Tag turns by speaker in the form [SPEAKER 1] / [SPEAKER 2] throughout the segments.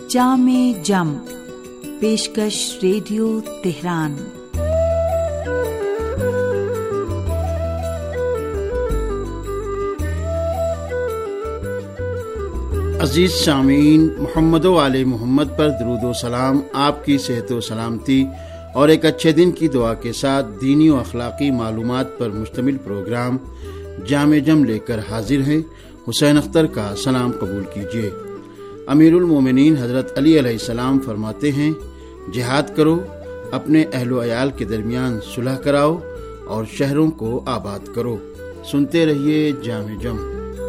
[SPEAKER 1] جام جم، پیشکش radio Tehran.
[SPEAKER 2] عزیز سامعین، محمد و آل محمد پر درود و سلام، آپ کی صحت و سلامتی اور ایک اچھے دن کی دعا کے ساتھ دینی و اخلاقی معلومات پر مشتمل پروگرام جام جم لے کر حاضر ہیں۔ حسین اختر کا سلام قبول کیجیے۔ امیر المومنین حضرت علی علیہ السلام فرماتے ہیں، جہاد کرو، اپنے اہل و عیال کے درمیان صلح کراؤ اور شہروں کو آباد کرو۔ سنتے رہیے جام جم۔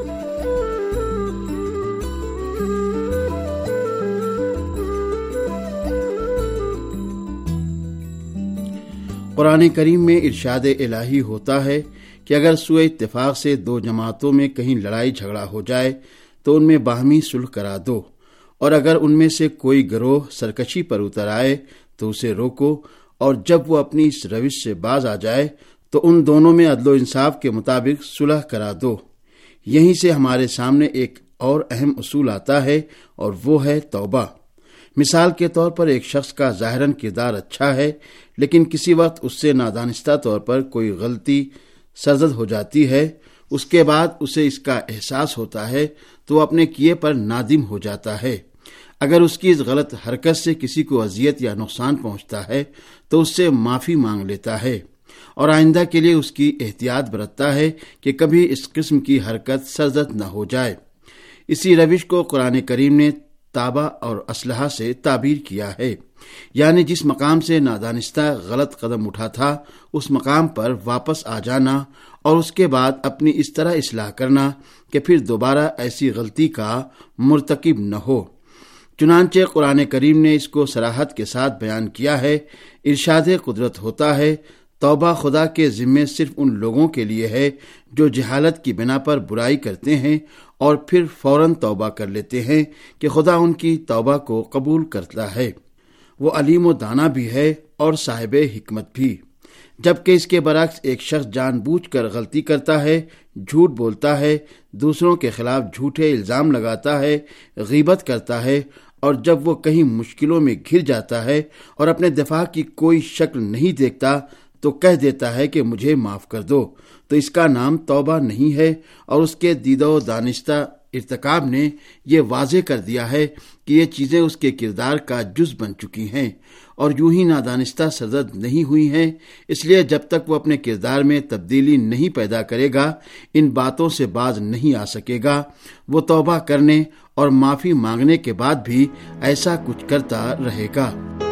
[SPEAKER 2] قرآن کریم میں ارشاد الہی ہوتا ہے کہ اگر سوء اتفاق سے دو جماعتوں میں کہیں لڑائی جھگڑا ہو جائے تو ان میں باہمی صلح کرا دو، اور اگر ان میں سے کوئی گروہ سرکشی پر اتر آئے تو اسے روکو، اور جب وہ اپنی اس روش سے باز آ جائے تو ان دونوں میں عدل و انصاف کے مطابق صلح کرا دو۔ یہیں سے ہمارے سامنے ایک اور اہم اصول آتا ہے، اور وہ ہے توبہ۔ مثال کے طور پر ایک شخص کا ظاہراً کردار اچھا ہے، لیکن کسی وقت اس سے نادانستہ طور پر کوئی غلطی سرزد ہو جاتی ہے، اس کے بعد اسے اس کا احساس ہوتا ہے تو وہ اپنے کیے پر نادم ہو جاتا ہے۔ اگر اس کی اس غلط حرکت سے کسی کو اذیت یا نقصان پہنچتا ہے تو اس سے معافی مانگ لیتا ہے، اور آئندہ کے لیے اس کی احتیاط برتتا ہے کہ کبھی اس قسم کی حرکت سرزد نہ ہو جائے۔ اسی روش کو قرآن کریم نے توبہ اور اصلاح سے تعبیر کیا ہے، یعنی جس مقام سے نادانستہ غلط قدم اٹھا تھا اس مقام پر واپس آ جانا، اور اس کے بعد اپنی اس طرح اصلاح کرنا کہ پھر دوبارہ ایسی غلطی کا مرتکب نہ ہو۔ چنانچہ قرآن کریم نے اس کو صراحت کے ساتھ بیان کیا ہے۔ ارشاد قدرت ہوتا ہے، توبہ خدا کے ذمے صرف ان لوگوں کے لیے ہے جو جہالت کی بنا پر برائی کرتے ہیں اور پھر فوراً توبہ کر لیتے ہیں کہ خدا ان کی توبہ کو قبول کرتا ہے۔ وہ علیم و دانا بھی ہے اور صاحب حکمت بھی۔ جبکہ اس کے برعکس ایک شخص جان بوجھ کر غلطی کرتا ہے، جھوٹ بولتا ہے، دوسروں کے خلاف جھوٹے الزام لگاتا ہے، غیبت کرتا ہے، اور جب وہ کہیں مشکلوں میں گھر جاتا ہے اور اپنے دفاع کی کوئی شکل نہیں دیکھتا تو کہہ دیتا ہے کہ مجھے معاف کر دو، تو اس کا نام توبہ نہیں ہے، اور اس کے دیدہ و دانستہ ارتکاب نے یہ واضح کر دیا ہے کہ یہ چیزیں اس کے کردار کا جز بن چکی ہیں اور یوں ہی نادانستہ سرزد نہیں ہوئی ہیں۔ اس لیے جب تک وہ اپنے کردار میں تبدیلی نہیں پیدا کرے گا، ان باتوں سے باز نہیں آ سکے گا۔ وہ توبہ کرنے اور معافی مانگنے کے بعد بھی ایسا کچھ کرتا رہے گا۔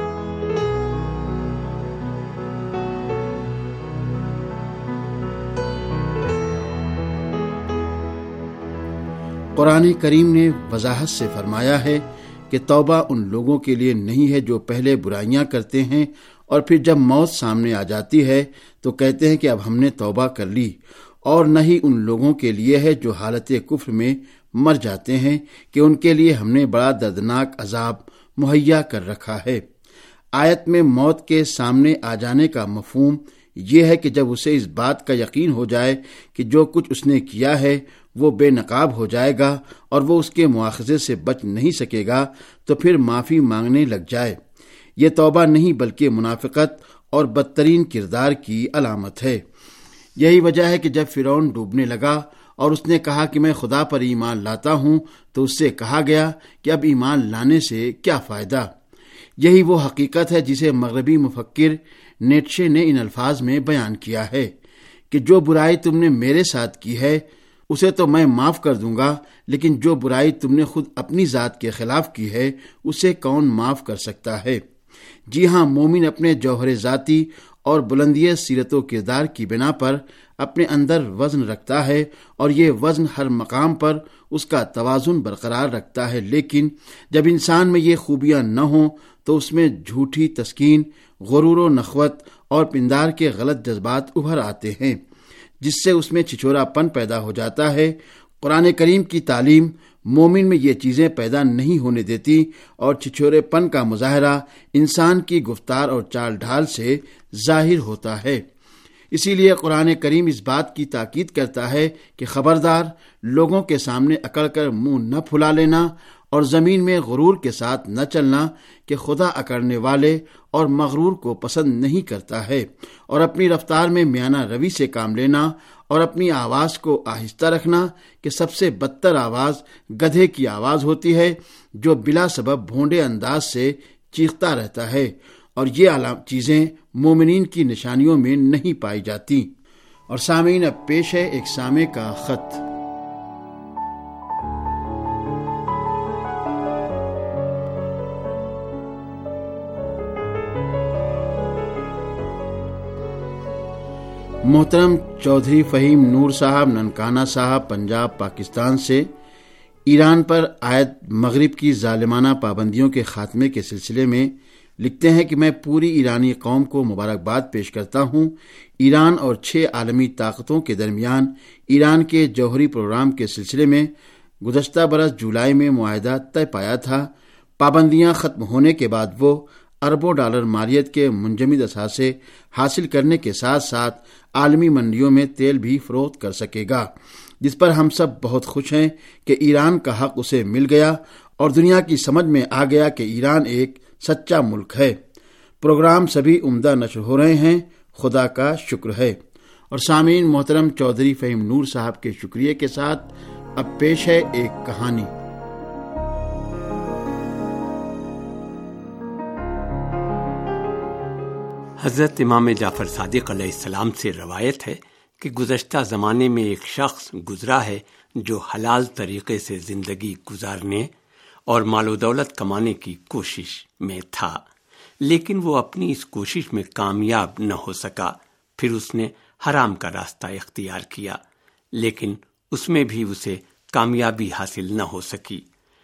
[SPEAKER 2] قرآن کریم نے وضاحت سے فرمایا ہے کہ توبہ ان لوگوں کے لیے نہیں ہے جو پہلے برائیاں کرتے ہیں اور پھر جب موت سامنے آ جاتی ہے تو کہتے ہیں کہ اب ہم نے توبہ کر لی، اور نہ ہی ان لوگوں کے لیے ہے جو حالت کفر میں مر جاتے ہیں کہ ان کے لیے ہم نے بڑا دردناک عذاب مہیا کر رکھا ہے۔ آیت میں موت کے سامنے آ جانے کا مفہوم یہ ہے کہ جب اسے اس بات کا یقین ہو جائے کہ جو کچھ اس نے کیا ہے وہ بے نقاب ہو جائے گا اور وہ اس کے مواخذے سے بچ نہیں سکے گا، تو پھر معافی مانگنے لگ جائے۔ یہ توبہ نہیں بلکہ منافقت اور بدترین کردار کی علامت ہے۔ یہی وجہ ہے کہ جب فرعون ڈوبنے لگا اور اس نے کہا کہ میں خدا پر ایمان لاتا ہوں، تو اس سے کہا گیا کہ اب ایمان لانے سے کیا فائدہ۔ یہی وہ حقیقت ہے جسے مغربی مفکر نیٹشے نے ان الفاظ میں بیان کیا ہے کہ جو برائی تم نے میرے ساتھ کی ہے اسے تو میں معاف کر دوں گا، لیکن جو برائی تم نے خود اپنی ذات کے خلاف کی ہے اسے کون معاف کر سکتا ہے۔ جی ہاں، مومن اپنے جوہر ذاتی اور بلندی سیرت و کردار کی بنا پر اپنے اندر وزن رکھتا ہے، اور یہ وزن ہر مقام پر اس کا توازن برقرار رکھتا ہے، لیکن جب انسان میں یہ خوبیاں نہ ہوں تو اس میں جھوٹی تسکین، غرور و نخوت اور پندار کے غلط جذبات ابھر آتے ہیں، جس سے اس میں چھچورا پن پیدا ہو جاتا ہے۔ قرآن کریم کی تعلیم مومن میں یہ چیزیں پیدا نہیں ہونے دیتی، اور چھچورے پن کا مظاہرہ انسان کی گفتار اور چال ڈھال سے ظاہر ہوتا ہے۔ اسی لیے قرآن کریم اس بات کی تاکید کرتا ہے کہ خبردار، لوگوں کے سامنے اکڑ کر منہ نہ پھلا لینا اور زمین میں غرور کے ساتھ نہ چلنا کہ خدا اکڑنے والے اور مغرور کو پسند نہیں کرتا ہے، اور اپنی رفتار میں میانہ روی سے کام لینا اور اپنی آواز کو آہستہ رکھنا کہ سب سے بدتر آواز گدھے کی آواز ہوتی ہے جو بلا سبب بھونڈے انداز سے چیختا رہتا ہے، اور یہ چیزیں مومنین کی نشانیوں میں نہیں پائی جاتی۔ اور سامعین، اب پیش ہے ایک سامع کا خط۔ محترم چودھری فہیم نور صاحب، ننکانہ صاحب، پنجاب، پاکستان سے ایران پر عائد مغرب کی ظالمانہ پابندیوں کے خاتمے کے سلسلے میں لکھتے ہیں کہ میں پوری ایرانی قوم کو مبارکباد پیش کرتا ہوں۔ ایران اور 6 عالمی طاقتوں کے درمیان ایران کے جوہری پروگرام کے سلسلے میں گزشتہ برس جولائی میں معاہدہ طے پایا تھا۔ پابندیاں ختم ہونے کے بعد وہ اربوں ڈالر مالیت کے منجمد اثاثے حاصل کرنے کے ساتھ ساتھ عالمی منڈیوں میں تیل بھی فروخت کر سکے گا، جس پر ہم سب بہت خوش ہیں کہ ایران کا حق اسے مل گیا اور دنیا کی سمجھ میں آ گیا کہ ایران ایک سچا ملک ہے۔ پروگرام سبھی عمدہ نشر ہو رہے ہیں، خدا کا شکر ہے۔ اور سامعین، محترم چودھری فہیم نور صاحب کے شکریہ کے ساتھ اب پیش ہے ایک کہانی۔
[SPEAKER 3] حضرت امام جعفر صادق علیہ السلام سے روایت ہے کہ گزشتہ زمانے میں ایک شخص گزرا ہے جو حلال طریقے سے زندگی گزارنے اور مال و دولت کمانے کی کوشش میں تھا، لیکن وہ اپنی اس کوشش میں کامیاب نہ ہو سکا۔ پھر اس نے حرام کا راستہ اختیار کیا، لیکن اس میں بھی اسے کامیابی حاصل نہ ہو سکی۔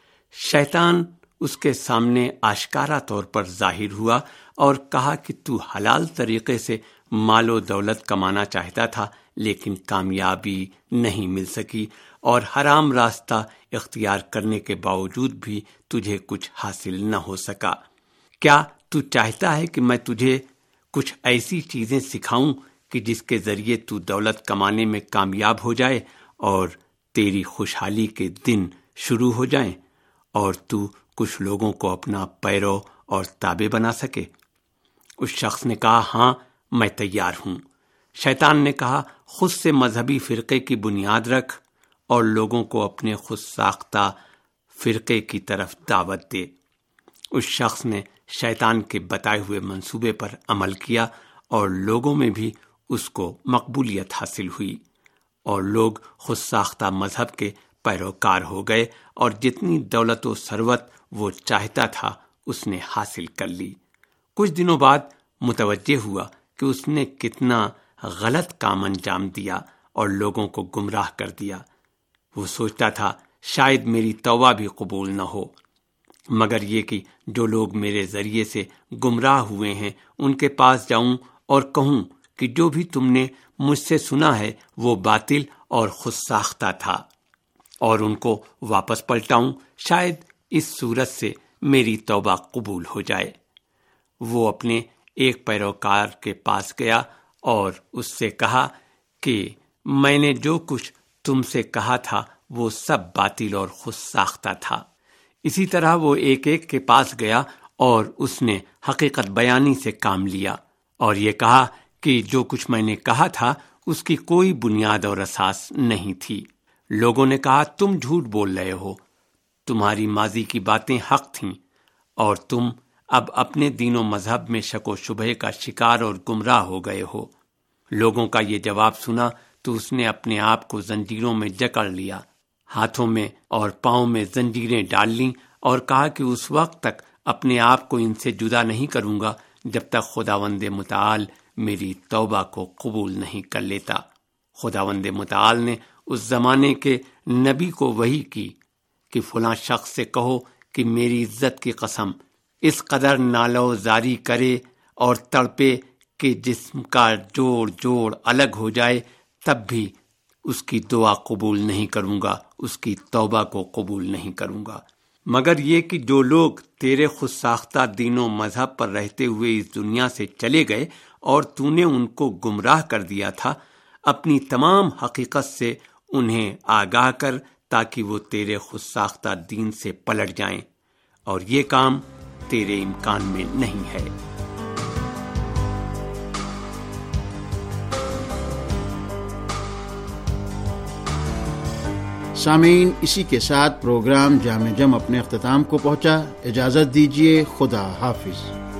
[SPEAKER 3] شیطان اس کے سامنے آشکارا طور پر ظاہر ہوا اور کہا کہ تو حلال طریقے سے مال و دولت کمانا چاہتا تھا، لیکن کامیابی نہیں مل سکی، اور حرام راستہ اختیار کرنے کے باوجود بھی تجھے کچھ حاصل نہ ہو سکا۔ کیا تو چاہتا ہے کہ میں تجھے کچھ ایسی چیزیں سکھاؤں کہ جس کے ذریعے تو دولت کمانے میں کامیاب ہو جائے اور تیری خوشحالی کے دن شروع ہو جائیں، اور تو کچھ لوگوں کو اپنا پیرو اور تابع بنا سکے؟ اس شخص نے کہا، ہاں، میں تیار ہوں۔ شیطان نے کہا، خود سے مذہبی فرقے کی بنیاد رکھ اور لوگوں کو اپنے خود ساختہ فرقے کی طرف دعوت دے۔ اس شخص نے شیطان کے بتائے ہوئے منصوبے پر عمل کیا اور لوگوں میں بھی اس کو مقبولیت حاصل ہوئی، اور لوگ خود ساختہ مذہب کے پیروکار ہو گئے، اور جتنی دولت و ثروت وہ چاہتا تھا اس نے حاصل کر لی۔ کچھ دنوں بعد متوجہ ہوا کہ اس نے کتنا غلط کام انجام دیا اور لوگوں کو گمراہ کر دیا۔ وہ سوچتا تھا شاید میری توبہ بھی قبول نہ ہو، مگر یہ کہ جو لوگ میرے ذریعے سے گمراہ ہوئے ہیں ان کے پاس جاؤں اور کہوں کہ جو بھی تم نے مجھ سے سنا ہے وہ باطل اور خود ساختہ تھا، اور ان کو واپس پلٹاؤں، شاید اس صورت سے میری توبہ قبول ہو جائے۔ وہ اپنے ایک پیروکار کے پاس گیا اور اس سے کہا کہ میں نے جو کچھ تم سے کہا تھا وہ سب باطل اور خود ساختہ تھا۔ اسی طرح وہ ایک ایک کے پاس گیا اور اس نے حقیقت بیانی سے کام لیا اور یہ کہا کہ جو کچھ میں نے کہا تھا اس کی کوئی بنیاد اور اساس نہیں تھی۔ لوگوں نے کہا، تم جھوٹ بول رہے ہو، تمہاری ماضی کی باتیں حق تھیں، اور تم اب اپنے دین و مذہب میں شک و شبہ کا شکار اور گمراہ ہو گئے ہو۔ لوگوں کا یہ جواب سنا تو اس نے اپنے آپ کو زنجیروں میں جکڑ لیا، ہاتھوں میں اور پاؤں میں زنجیریں ڈال لیں، اور کہا کہ اس وقت تک اپنے آپ کو ان سے جدا نہیں کروں گا جب تک خداوند متعال میری توبہ کو قبول نہیں کر لیتا۔ خداوند متعال نے اس زمانے کے نبی کو وحی کی کہ فلاں شخص سے کہو کہ میری عزت کی قسم اس قدر نالو زاری کرے اور تڑپے کہ جسم کا جوڑ جوڑ الگ ہو جائے، تب بھی اس کی دعا قبول نہیں کروں گا، اس کی توبہ کو قبول نہیں کروں گا۔ مگر یہ کہ جو لوگ تیرے خود ساختہ دین و مذہب پر رہتے ہوئے اس دنیا سے چلے گئے اور تو نے ان کو گمراہ کر دیا تھا، اپنی تمام حقیقت سے انہیں آگاہ کر تاکہ وہ تیرے خود ساختہ دین سے پلٹ جائیں، اور یہ کام تیرے امکان میں نہیں ہے۔
[SPEAKER 2] سامعین، اسی کے ساتھ پروگرام جامع جم اپنے اختتام کو پہنچا۔ اجازت دیجیے، خدا حافظ۔